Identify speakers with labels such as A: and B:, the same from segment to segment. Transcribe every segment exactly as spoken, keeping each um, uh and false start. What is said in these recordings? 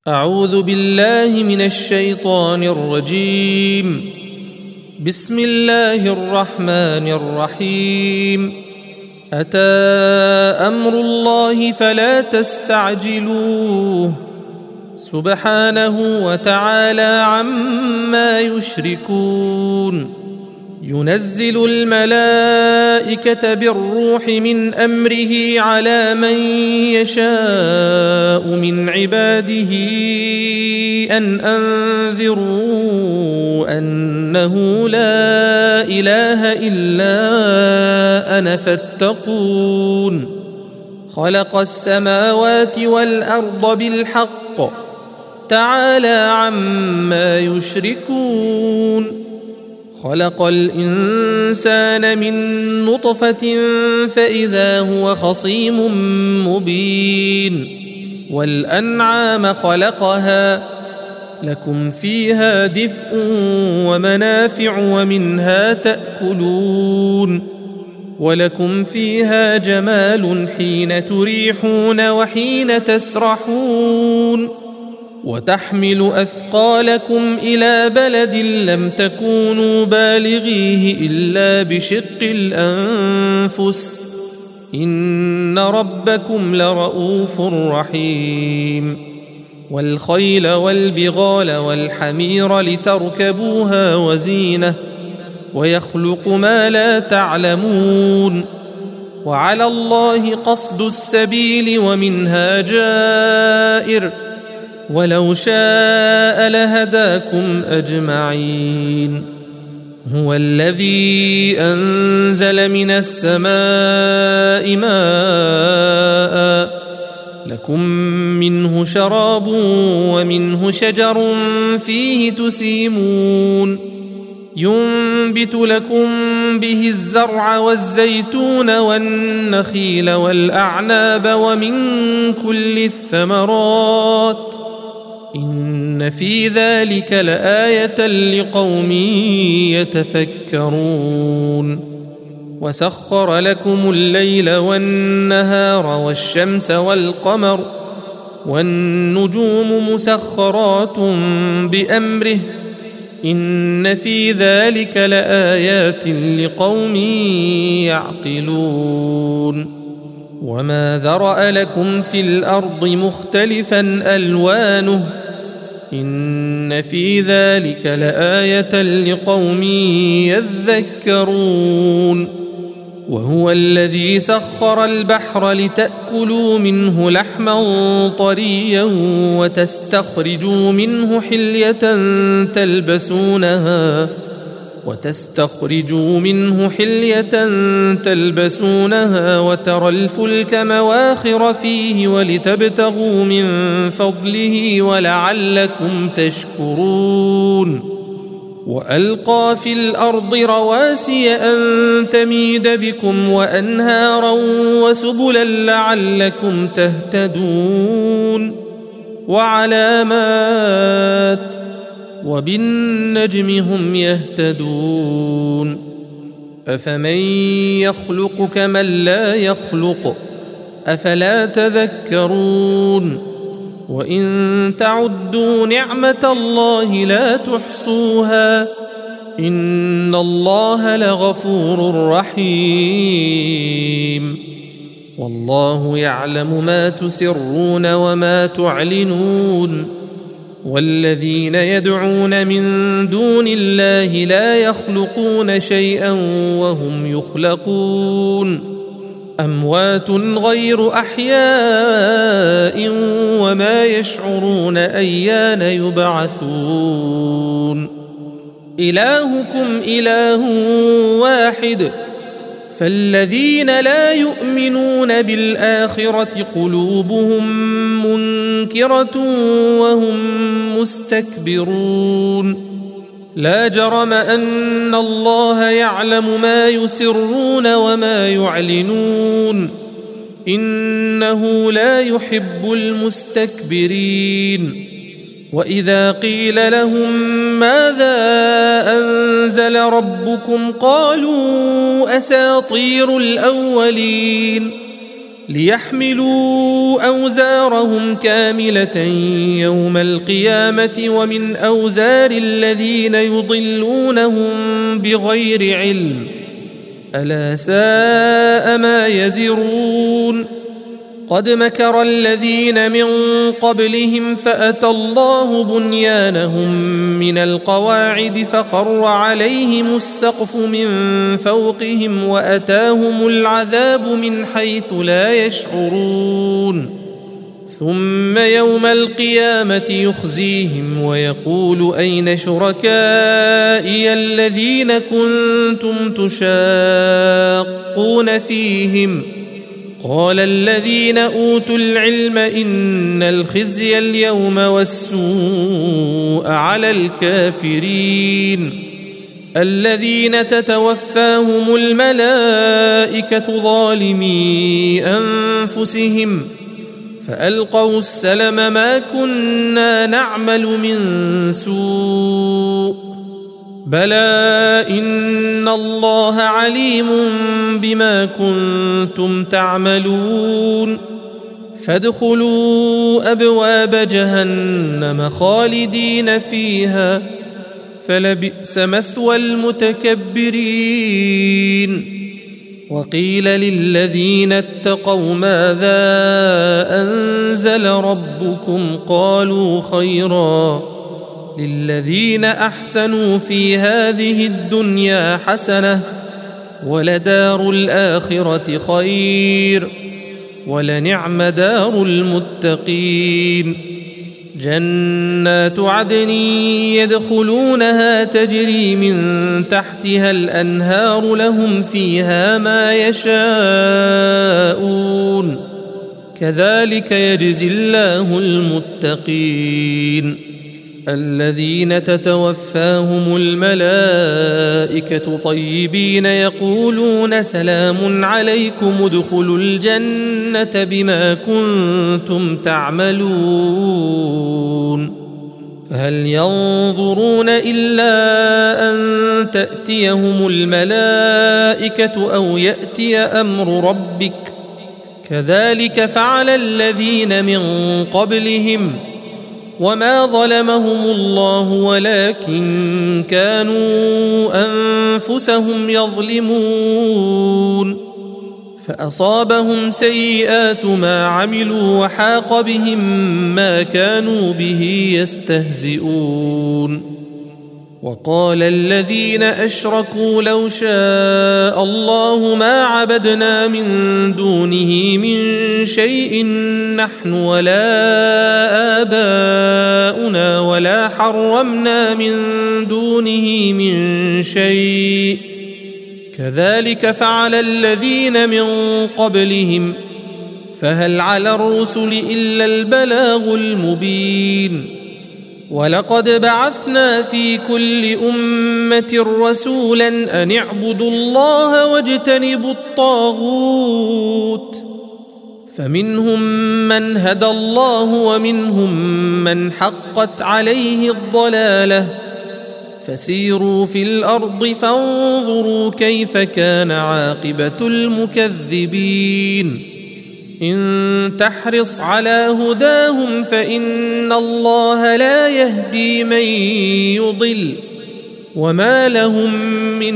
A: أعوذ بالله من الشيطان الرجيم. بسم الله الرحمن الرحيم. أتى أمر الله فلا تستعجلوه سبحانه وتعالى عما يشركون. ينزل الملائكة بالروح من أمره على من يشاء من عباده أن أنذروا أنه لا إله إلا أنا فاتقون. خلق السماوات والأرض بالحق تعالى عما يشركون. خلق الإنسان من نطفة فإذا هو خصيم مبين. والأنعام خلقها لكم فيها دفء ومنافع ومنها تأكلون. ولكم فيها جمال حين تريحون وحين تسرحون. وتحمل أثقالكم إلى بلد لم تكونوا بالغيه إلا بشق الأنفس إن ربكم لرؤوف رحيم. والخيل والبغال والحمير لتركبوها وزينة ويخلق ما لا تعلمون. وعلى الله قصد السبيل ومنها جائر ولو شاء لهداكم أجمعين. هو الذي أنزل من السماء ماء لكم منه شراب ومنه شجر فيه تسيمون. ينبت لكم به الزرع والزيتون والنخيل والأعناب ومن كل الثمرات إن في ذلك لآية لقوم يتفكرون. وسخر لكم الليل والنهار والشمس والقمر والنجوم مسخرات بأمره إن في ذلك لآيات لقوم يعقلون. وما ذرأ لكم في الأرض مختلفا ألوانه إن في ذلك لآية لقوم يذكرون. وهو الذي سخر البحر لتأكلوا منه لحما طريا وتستخرجوا منه حلية تلبسونها وتستخرجوا منه حلية تلبسونها وترى الفلك مواخر فيه ولتبتغوا من فضله ولعلكم تشكرون. وألقى في الأرض رواسي أن تميد بكم وأنهارا وسبلا لعلكم تهتدون. وعلامات وبالنجم هم يهتدون. أفمن يخلق كمن لا يخلق أفلا تذكرون. وإن تعدوا نعمة الله لا تحصوها إن الله لغفور رحيم. والله يعلم ما تسرون وما تعلنون. والذين يدعون من دون الله لا يخلقون شيئا وهم يخلقون. أموات غير أحياء وما يشعرون أيان يبعثون. إلهكم إله واحد فالذين لا يؤمنون بالآخرة قلوبهم منكرة وهم مستكبرون. لا جرم أن الله يعلم ما يسرون وما يعلنون إنه لا يحب المستكبرين. وإذا قيل لهم ماذا أنزل ربكم قالوا أساطير الأولين ليحملوا أوزارهم كاملة يوم القيامة ومن أوزار الذين يضلونهم بغير علم ألا ساء ما يزرون قد مكر الذين من قبلهم فأتى الله بنيانهم من القواعد فخر عليهم السقف من فوقهم وأتاهم العذاب من حيث لا يشعرون ثم يوم القيامة يخزيهم ويقول أين شركائي الذين كنتم تشاقون فيهم قال الذين أوتوا العلم إن الخزي اليوم والسوء على الكافرين الذين تتوفاهم الملائكة ظالمي أنفسهم فألقوا السلم ما كنا نعمل من سوء بلى إن الله عليم بما كنتم تعملون فادخلوا أبواب جهنم خالدين فيها فلبئس مثوى المتكبرين وقيل للذين اتقوا ماذا أنزل ربكم قالوا خيرا للذين أحسنوا في هذه الدنيا حسنة ولدار الآخرة خير ولنعم دار المتقين جنات عدن يدخلونها تجري من تحتها الأنهار لهم فيها ما يشاءون كذلك يجزي الله المتقين الذين تتوفاهم الملائكة طيبين يقولون سلام عليكم ادخلوا الجنة بما كنتم تعملون فهل ينظرون إلا أن تأتيهم الملائكة أو يأتي أمر ربك كذلك فعل الذين من قبلهم وما ظلمهم الله ولكن كانوا أنفسهم يظلمون فأصابهم سيئات ما عملوا وحاق بهم ما كانوا به يستهزئون وقال الذين أشركوا لو شاء الله ما عبدنا من دونه من شيء نحن ولا آباؤنا ولا حرمنا من دونه من شيء كذلك فعل الذين من قبلهم فهل على الرسل إلا البلاغ المبين ولقد بعثنا في كل أمة رسولا أن اعبدوا الله واجتنبوا الطاغوت فمنهم من هدى الله ومنهم من حقت عليه الضلالة فسيروا في الأرض فانظروا كيف كان عاقبة المكذبين إن تحرص على هداهم فإن الله لا يهدي من يضل وما لهم من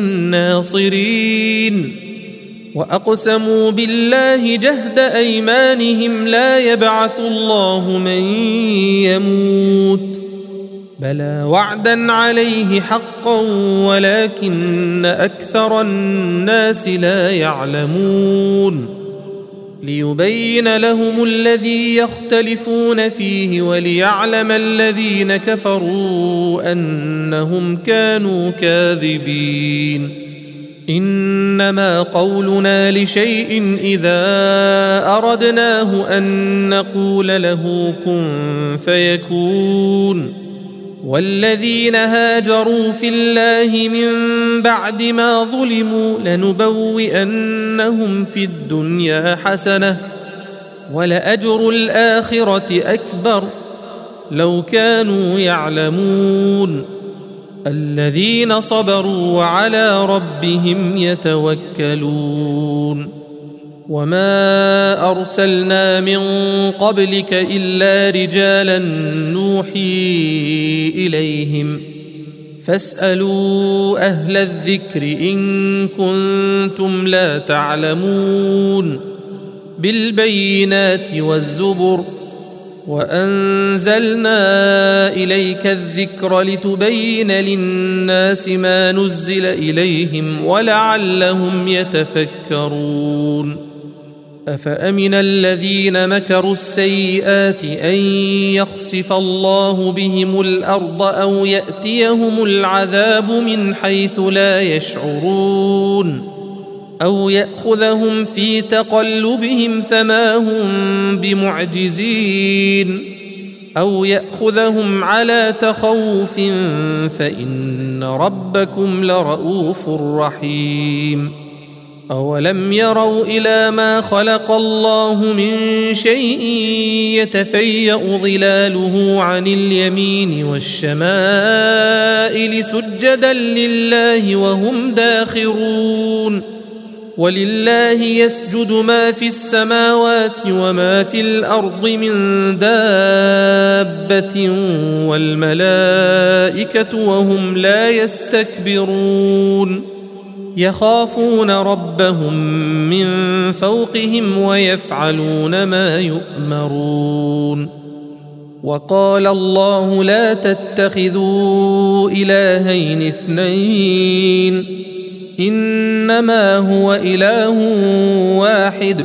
A: ناصرين وأقسموا بالله جهد أيمانهم لا يبعث الله من يموت بلى وعدا عليه حقا ولكن أكثر الناس لا يعلمون ليبين لهم الذي يختلفون فيه وليعلم الذين كفروا أنهم كانوا كاذبين إنما قولنا لشيء إذا أردناه أن نقول له كن فيكون والذين هاجروا في الله من بعد ما ظلموا لنبوئنهم في الدنيا حسنة ولأجر الآخرة أكبر لو كانوا يعلمون الذين صبروا وعلى ربهم يتوكلون وما أرسلنا من قبلك إلا رجالا نوحي إليهم فاسألوا أهل الذكر إن كنتم لا تعلمون بالبينات والزبر وأنزلنا إليك الذكر لتبين للناس ما نزل إليهم ولعلهم يتفكرون أفأمن الذين مكروا السيئات أن يخسف الله بهم الأرض أو يأتيهم العذاب من حيث لا يشعرون أو يأخذهم في تقلبهم فما هم بمعجزين أو يأخذهم على تخوف فإن ربكم لرؤوف رحيم أولم يروا إلى ما خلق الله من شيء يتفيأ ظلاله عن اليمين والشمائل سجدا لله وهم داخرون ولله يسجد ما في السماوات وما في الأرض من دابة والملائكة وهم لا يستكبرون يخافون ربهم من فوقهم ويفعلون ما يؤمرون وقال الله لا تتخذوا إلهين اثنين إنما هو إله واحد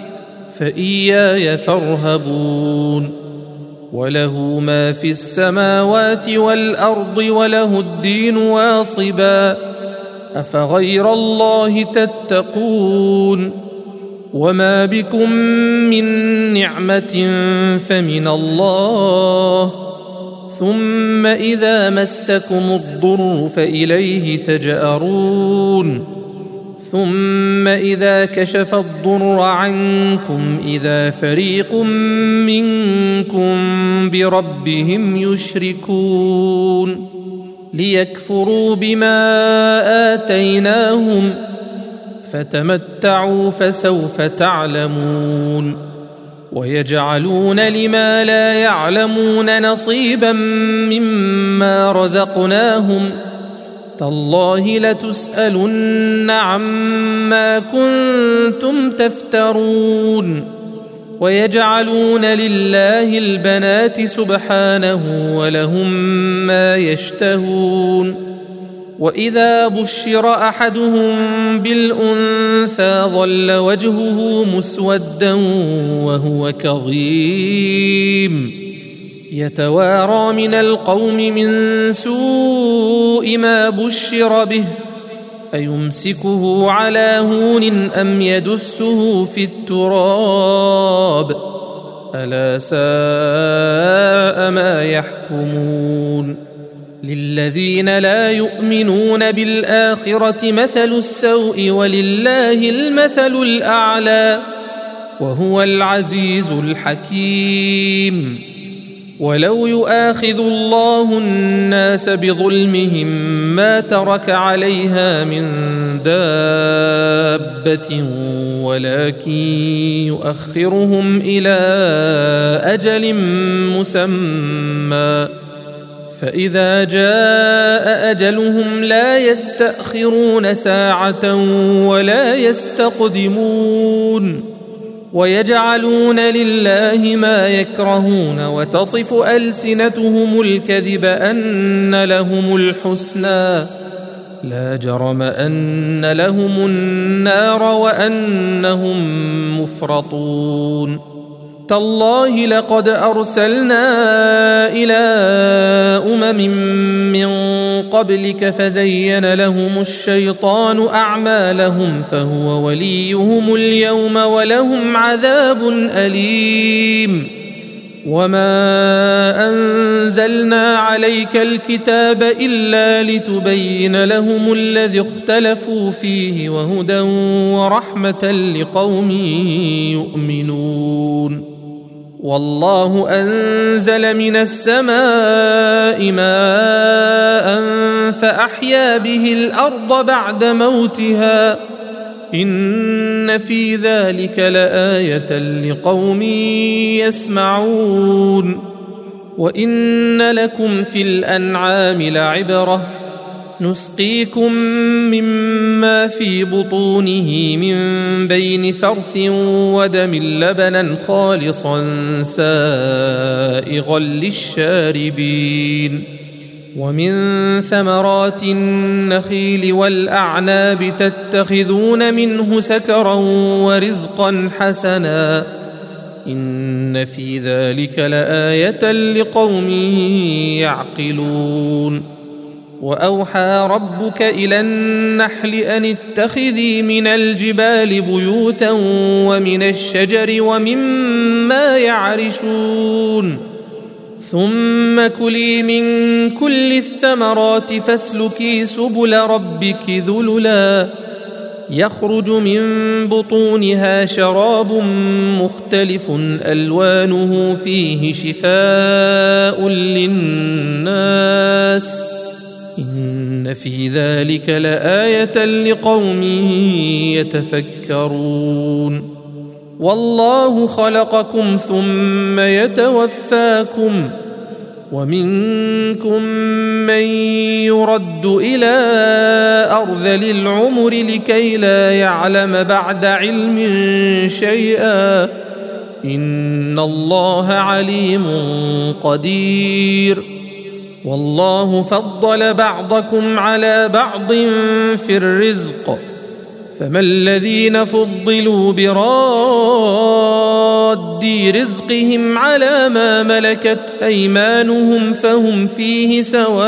A: فإياي فارهبون وله ما في السماوات والأرض وله الدين واصبا أفغير الله تتقون وما بكم من نعمة فمن الله ثم إذا مسكم الضر فإليه تجأرون ثم إذا كشف الضر عنكم إذا فريق منكم بربهم يشركون ليكفروا بما آتيناهم فتمتعوا فسوف تعلمون ويجعلون لما لا يعلمون نصيبا مما رزقناهم تالله لتسألن عما كنتم تفترون ويجعلون لله البنات سبحانه ولهم ما يشتهون وإذا بشر أحدهم بالأنثى ظل وجهه مسودا وهو كظيم يتوارى من القوم من سوء ما بشر به أيمسكه على هون أم يدسه في التراب ألا ساء ما يحكمون للذين لا يؤمنون بالآخرة مثل السوء ولله المثل الأعلى وهو العزيز الحكيم ولو يؤاخذ الله الناس بظلمهم ما ترك عليها من دابة ولكن يؤخرهم إلى أجل مسمى فإذا جاء أجلهم لا يستأخرون ساعة ولا يستقدمون ويجعلون لله ما يكرهون وتصف ألسنتهم الكذب أن لهم الحسنى لا جرم أن لهم النار وأنهم مفرطون تالله لقد أرسلنا إلى أمم من قبلك فزين لهم الشيطان أعمالهم فهو وليهم اليوم ولهم عذاب أليم وما أنزلنا عليك الكتاب إلا لتبين لهم الذي اختلفوا فيه وهدى ورحمة لقوم يؤمنون والله أنزل من السماء ماء فأحيا به الأرض بعد موتها إن في ذلك لآية لقوم يسمعون وإن لكم في الأنعام لعبرة نسقيكم مما في بطونه من بين فرث ودم لبنا خالصا سائغا للشاربين ومن ثمرات النخيل والأعناب تتخذون منه سكرا ورزقا حسنا إن في ذلك لآية لقوم يعقلون وأوحى ربك إلى النحل أن اتخذي من الجبال بيوتا ومن الشجر ومما يعرشون ثم كلي من كل الثمرات فاسلكي سبل ربك ذللا يخرج من بطونها شراب مختلف ألوانه فيه شفاء للناس إن في ذلك لآية لقوم يتفكرون والله خلقكم ثم يتوفاكم ومنكم من يرد إلى أرذل العمر لكي لا يعلم بعد علم شيئا إن الله عليم قدير والله فضل بعضكم على بعض في الرزق فما الذين فضلوا براد رزقهم على ما ملكت أيمانهم فهم فيه سواء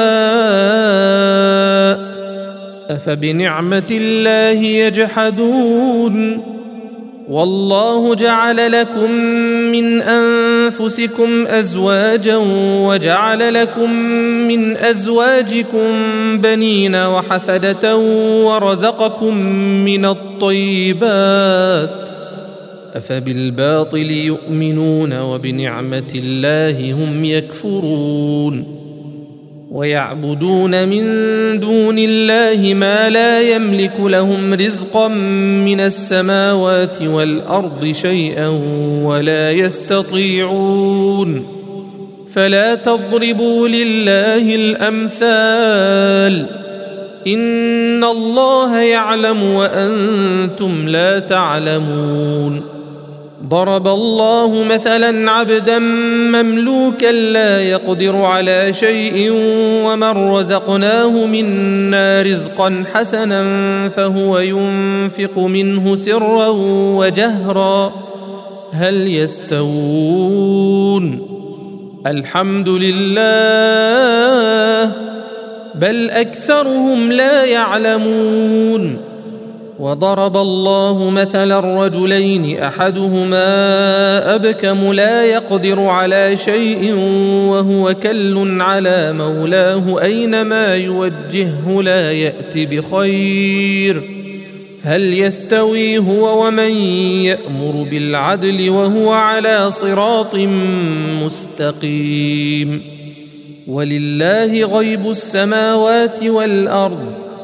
A: أفبنعمة الله يجحدون والله جعل لكم من أنفسكم أزواجا وجعل لكم من أزواجكم بنين وحفدة ورزقكم من الطيبات أفبالباطل يؤمنون وبنعمة الله هم يكفرون ويعبدون من دون الله ما لا يملك لهم رزقا من السماوات والأرض شيئا ولا يستطيعون فلا تضربوا لله الأمثال إن الله يعلم وأنتم لا تعلمون ضرب الله مثلا عبدا مملوكا لا يقدر على شيء ومن رزقناه منا رزقا حسنا فهو ينفق منه سرا وجهرا هل يستوون الحمد لله بل أكثرهم لا يعلمون وضرب الله مثلا رجلين أحدهما أبكم لا يقدر على شيء وهو كل على مولاه أينما يوجهه لا يأت بخير هل يستوي هو ومن يأمر بالعدل وهو على صراط مستقيم ولله غيب السماوات والأرض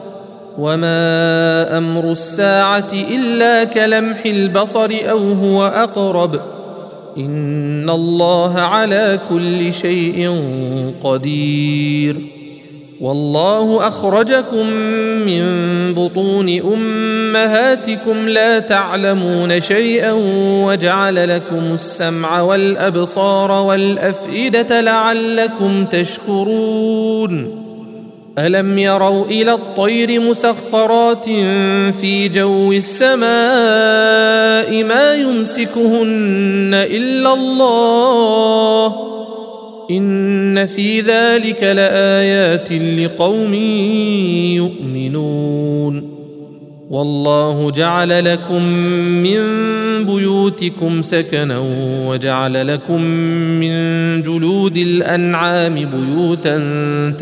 A: وما أمر الساعة إلا كلمح البصر أو هو أقرب إن الله على كل شيء قدير والله أخرجكم من بطون أمهاتكم لا تعلمون شيئا وجعل لكم السمع والأبصار والأفئدة لعلكم تشكرون ألم يروا إلى الطير مسخرات في جو السماء ما يمسكهن إلا الله إن في ذلك لآيات لقوم يؤمنون والله جعل لكم من بيوتكم سكنا وجعل لكم من جلود الأنعام بيوتا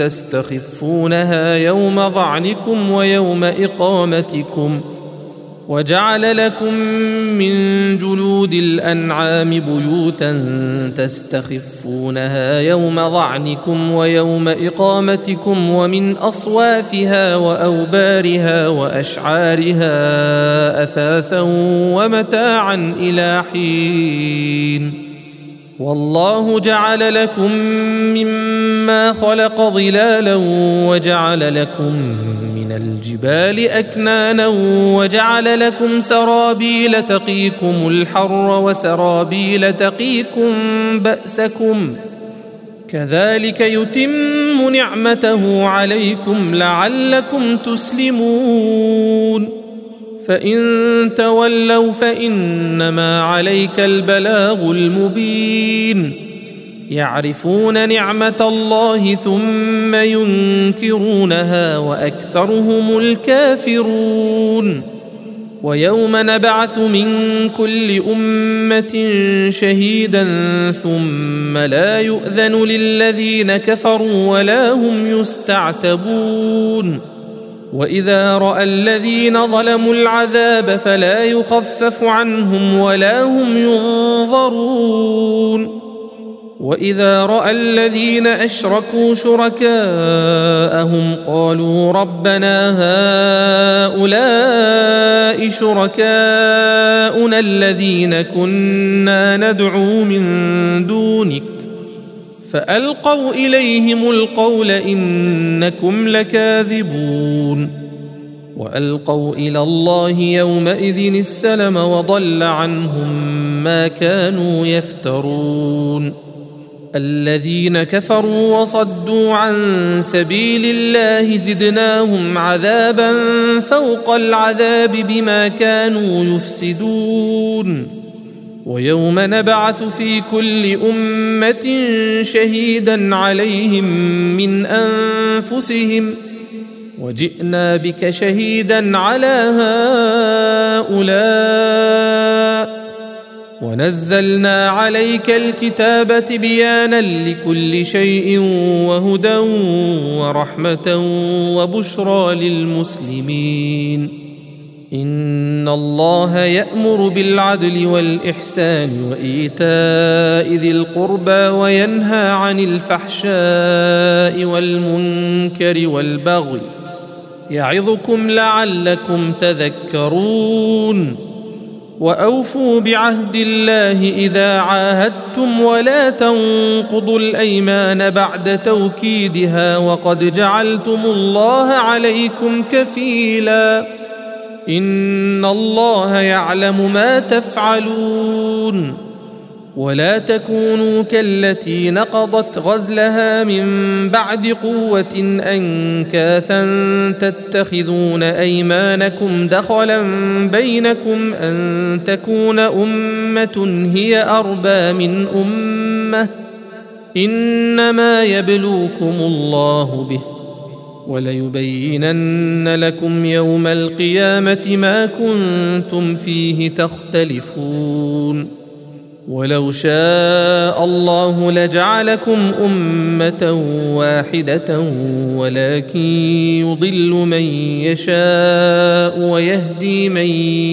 A: تستخفونها يوم ظعنكم ويوم إقامتكم وجعل لكم من جلود الأنعام بيوتا تستخفونها يوم ظعنكم ويوم إقامتكم ومن أصوافها وأوبارها وأشعارها أثاثا ومتاعا إلى حين. والله جعل لكم مما خلق ظلالا وجعل لكم من الجبال أكنانا وجعل لكم سرابيل تقيكم الحر وسرابيل تقيكم بأسكم كذلك يتم نعمته عليكم لعلكم تسلمون. فإن تولوا فإنما عليك البلاغ المبين. يعرفون نعمة الله ثم ينكرونها وأكثرهم الكافرون. ويوم نبعث من كل أمة شهيدا ثم لا يؤذن للذين كفروا ولا هم يستعتبون. وإذا رأى الذين ظلموا العذاب فلا يخفف عنهم ولا هم ينظرون. وإذا رأى الذين أشركوا شركاءهم قالوا ربنا هؤلاء شركاؤنا الذين كنا ندعو من دونك فألقوا إليهم القول إنكم لكاذبون. وألقوا إلى الله يومئذ السلم وضل عنهم ما كانوا يفترون. الذين كفروا وصدوا عن سبيل الله زدناهم عذابا فوق العذاب بما كانوا يفسدون. ويوم نبعث في كل أمة شهيدا عليهم من أنفسهم وجئنا بك شهيدا على هؤلاء ونزلنا عليك الكتاب تبيانا لكل شيء وهدى ورحمة وبشرى للمسلمين. إن الله يأمر بالعدل والإحسان وإيتاء ذي القربى وينهى عن الفحشاء والمنكر والبغي يعظكم لعلكم تذكرون. وأوفوا بعهد الله إذا عاهدتم ولا تنقضوا الأيمان بعد توكيدها وقد جعلتم الله عليكم كفيلا. إن الله يعلم ما تفعلون. ولا تكونوا كالتي نقضت غزلها من بعد قوة أنكاثا تتخذون أيمانكم دخلا بينكم أن تكون أمة هي أربى من أمة إنما يبلوكم الله به وليبينن لكم يوم القيامة ما كنتم فيه تختلفون. ولو شاء الله لجعلكم أمة واحدة ولكن يضل من يشاء ويهدي من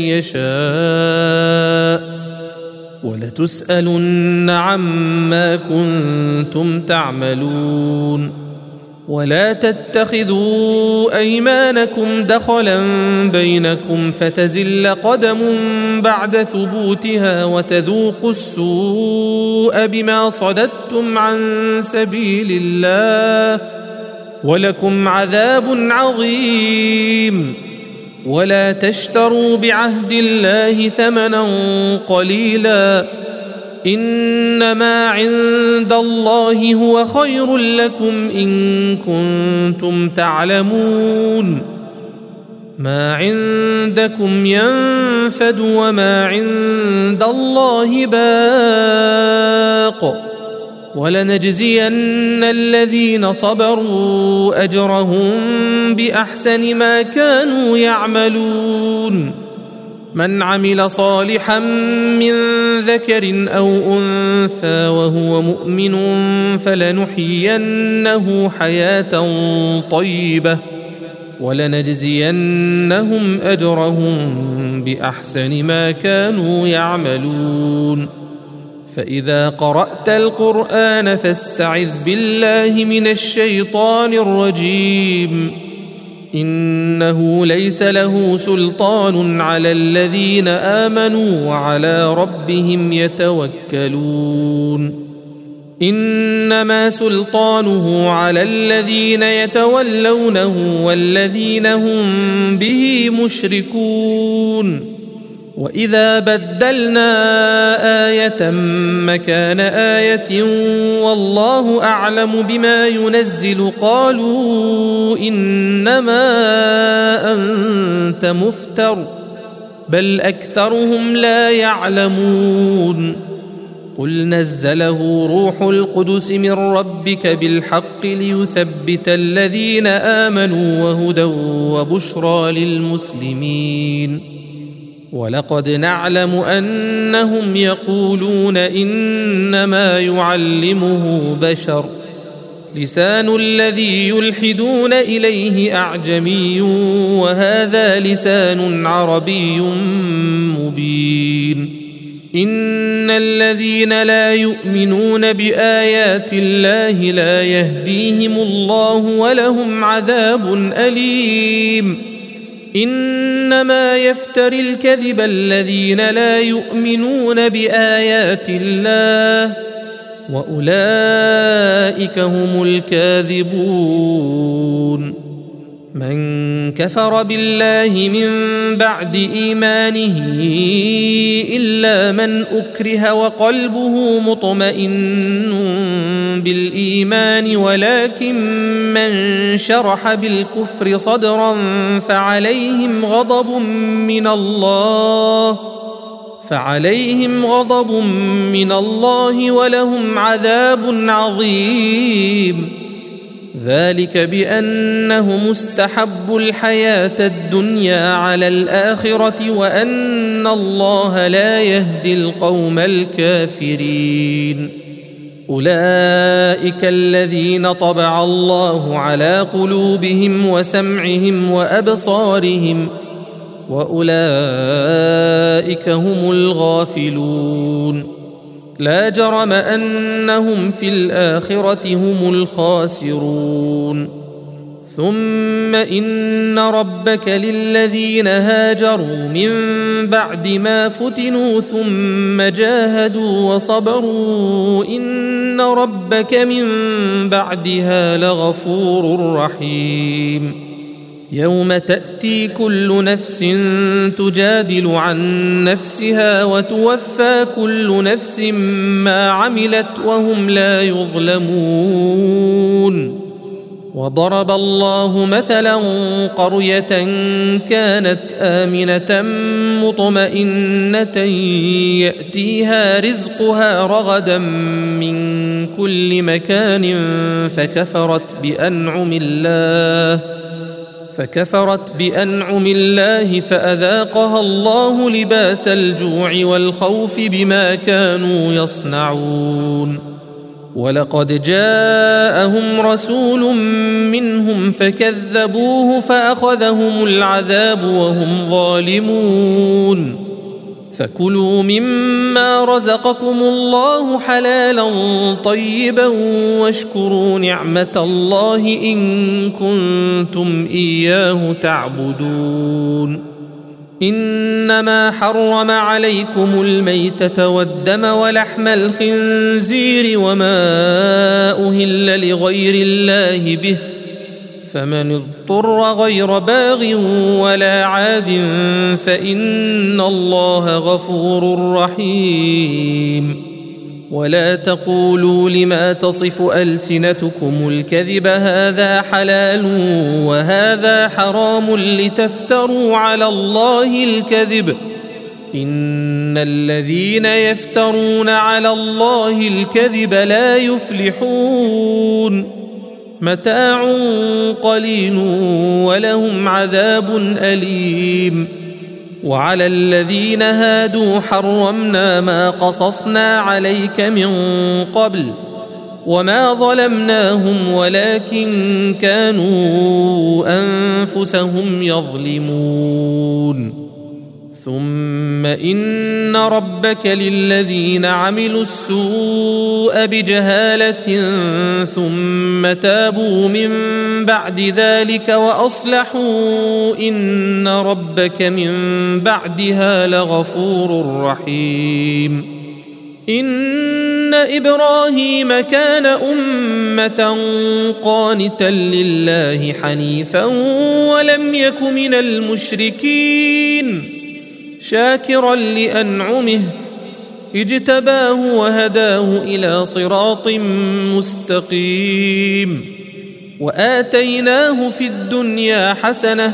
A: يشاء ولتسألن عما كنتم تعملون. ولا تتخذوا أيمانكم دخلا بينكم فتزل قدم بعد ثبوتها وتذوقوا السوء بما صددتم عن سبيل الله ولكم عذاب عظيم. ولا تشتروا بعهد الله ثمنا قليلا إنما عند الله هو خير لكم إن كنتم تعلمون. ما عندكم ينفد وما عند الله باق ولنجزين الذين صبروا أجرهم بأحسن ما كانوا يعملون. من عمل صالحا من ذكر أو أنثى وهو مؤمن فلنحيينه حياة طيبة ولنجزينهم أجرهم بأحسن ما كانوا يعملون. فإذا قرأت القرآن فاستعذ بالله من الشيطان الرجيم. إنه ليس له سلطان على الذين آمنوا وعلى ربهم يتوكلون. إنما سلطانه على الذين يتولونه والذين هم به مشركون. وإذا بدلنا آية مكان آية والله أعلم بما ينزل قالوا إنما أنت مفتر بل أكثرهم لا يعلمون. قل نزله روح القدس من ربك بالحق ليثبت الذين آمنوا وهدى وبشرى للمسلمين. ولقد نعلم أنهم يقولون إنما يعلمه بشر لسان الذي يلحدون إليه أعجمي وهذا لسان عربي مبين. إن الذين لا يؤمنون بآيات الله لا يهديهم الله ولهم عذاب أليم. إنما يفتري الكذب الذين لا يؤمنون بآيات الله وأولئك هم الكاذبون. من كفر بالله من بعد إيمانه إلا من أكره وقلبه مطمئن بالإيمان ولكن من شرح بالكفر صدرا فعليهم غضب من الله فعليهم غضب من الله ولهم عذاب عظيم. ذلك بأنهم استحبوا الحياة الدنيا على الآخرة وأن الله لا يهدي القوم الكافرين. أولئك الذين طبع الله على قلوبهم وسمعهم وأبصارهم وأولئك هم الغافلون. لا جرم أنهم في الآخرة هم الخاسرون. ثم إن ربك للذين هاجروا من بعد ما فتنوا ثم جاهدوا وصبروا إن ربك من بعدها لغفور رحيم. يوم تأتي كل نفس تجادل عن نفسها وتوفى كل نفس ما عملت وهم لا يظلمون. وضرب الله مثلا قرية كانت آمنة مطمئنة يأتيها رزقها رغدا من كل مكان فكفرت بأنعم الله فكفرت بأنعم الله فأذاقها الله لباس الجوع والخوف بما كانوا يصنعون. ولقد جاءهم رسول منهم فكذبوه فأخذهم العذاب وهم ظالمون. فكلوا مما رزقكم الله حلالا طيبا واشكروا نعمة الله إن كنتم إياه تعبدون. إنما حرم عليكم الميتة والدم ولحم الخنزير وما أهل لغير الله به فمن اضطر غير باغ ولا عاد فإن الله غفور رحيم. ولا تقولوا لما تصف ألسنتكم الكذب هذا حلال وهذا حرام لتفتروا على الله الكذب إن الذين يفترون على الله الكذب لا يفلحون. متاع قليل ولهم عذاب أليم. وعلى الذين هادوا حرمنا ما قصصنا عليك من قبل وما ظلمناهم ولكن كانوا أنفسهم يظلمون. ثم إن ربك للذين عملوا السوء بجهالة ثم تابوا من بعد ذلك وأصلحوا إن ربك من بعدها لغفور رحيم. إن إبراهيم كان أمة قانتا لله حنيفا ولم يك من المشركين شاكرا لأنعمه اجتباه وهداه إلى صراط مستقيم وآتيناه في الدنيا حسنة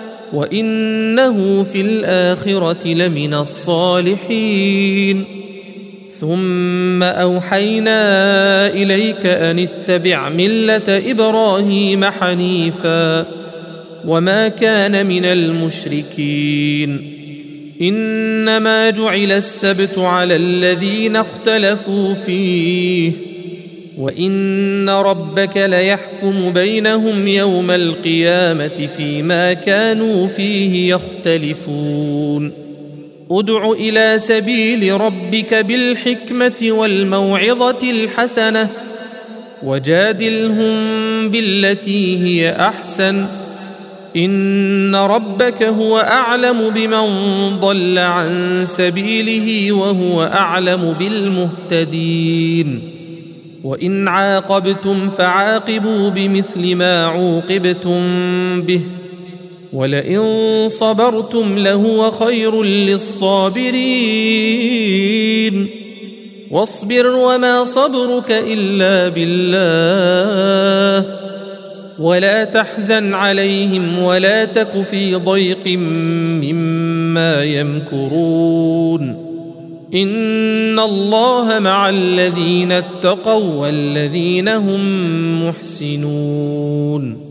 A: وإنه في الآخرة لمن الصالحين. ثم أوحينا إليك أن اتبع ملة إبراهيم حنيفا وما كان من المشركين. إنما جعل السبت على الذين اختلفوا فيه وإن ربك ليحكم بينهم يوم القيامة فيما كانوا فيه يختلفون. ادع إلى سبيل ربك بالحكمة والموعظة الحسنة وجادلهم بالتي هي أحسن إن ربك هو أعلم بمن ضل عن سبيله وهو أعلم بالمهتدين. وإن عاقبتم فعاقبوا بمثل ما عوقبتم به ولئن صبرتم لهو خير للصابرين. واصبر وما صبرك إلا بالله ولا تحزن عليهم ولا تك في ضيق مما يمكرون. إن الله مع الذين اتقوا والذين هم محسنون.